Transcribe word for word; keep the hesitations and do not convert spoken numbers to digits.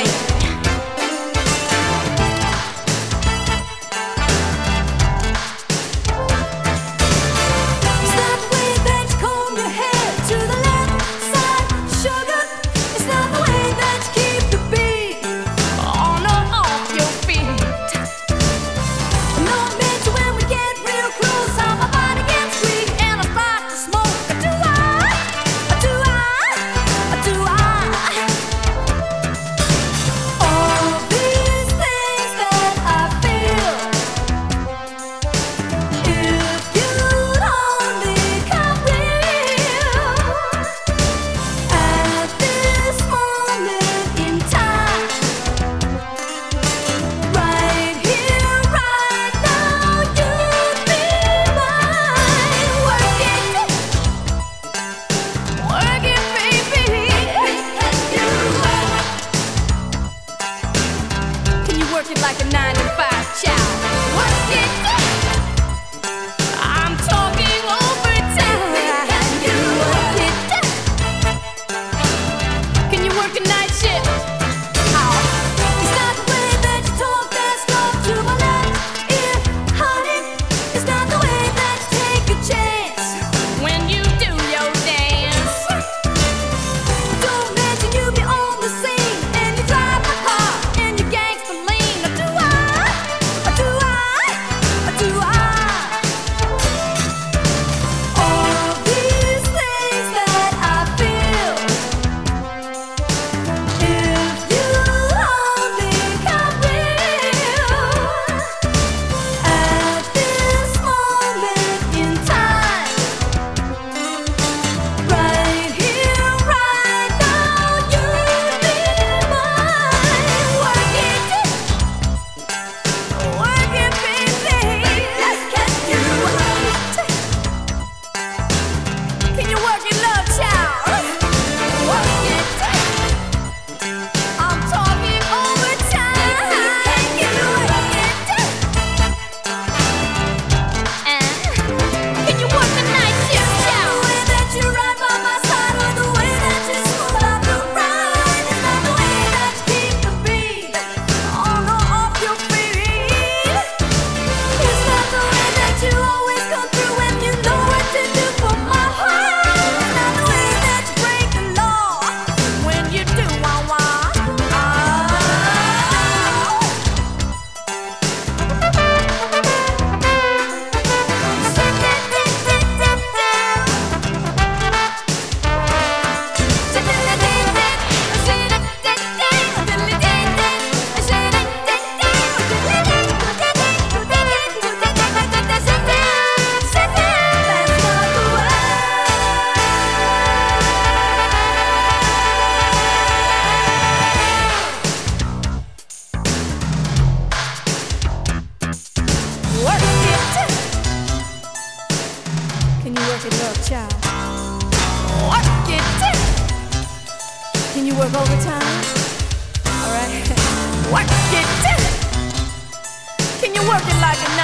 Like a nine to five child. Work it. I'm talking overtime. Can you work it? Can you work a night shift? Oh. It's not the way that you talk that's come to my left ear, honey. It's not the way that you take a chance when you do your dance. Don't mention you be on the scene and you drive my car and you gangsta lean. Can you work it, little child? Work it. Can you work overtime? All right. Work it. Can you work it like a